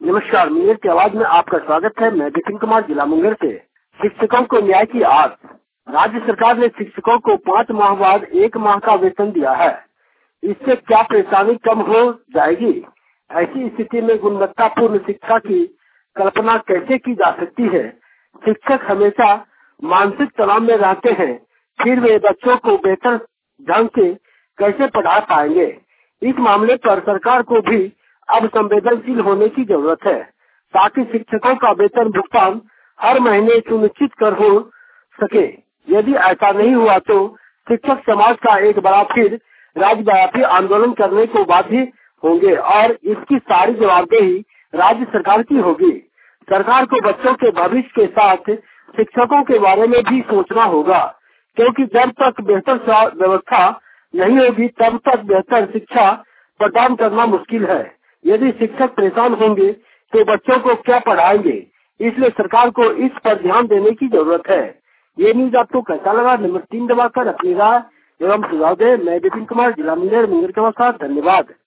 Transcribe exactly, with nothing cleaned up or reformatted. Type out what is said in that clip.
नमस्कार, मुंगेर की आवाज में आपका स्वागत है। मैं विपिन कुमार, जिला मुंगेर से। शिक्षकों को न्याय की आस। राज्य सरकार ने शिक्षकों को पाँच माह बाद एक माह का वेतन दिया है। इससे क्या परेशानी कम हो जाएगी? ऐसी स्थिति में गुणवत्तापूर्ण शिक्षा की कल्पना कैसे की जा सकती है? शिक्षक हमेशा मानसिक तनाव में रहते हैं, फिर वे बच्चों को बेहतर ढंग से कैसे पढ़ा पाएंगे? इस मामले पर सरकार को भी अब संवेदनशील होने की जरूरत है, ताकि शिक्षकों का वेतन भुगतान हर महीने सुनिश्चित कर हो सके। यदि ऐसा नहीं हुआ तो शिक्षक समाज का एक बड़ा फिर राज्यव्यापी आंदोलन करने को बाध्य होंगे और इसकी सारी जवाबदेही राज्य सरकार की होगी। सरकार को बच्चों के भविष्य के साथ शिक्षकों के बारे में भी सोचना होगा, क्योंकि जब तक बेहतर व्यवस्था नहीं होगी तब तक बेहतर शिक्षा प्रदान करना मुश्किल है। यदि शिक्षक परेशान होंगे तो बच्चों को क्या पढ़ाएंगे? इसलिए सरकार को इस पर ध्यान देने की जरूरत है। ये न्यूज आपको कैसा लगा? नंबर तीन दबाकर अपनी राय एवं सुझाव दें। मैं विपिन कुमार, जिला मुंगेर, मुंगेर के साथ। धन्यवाद।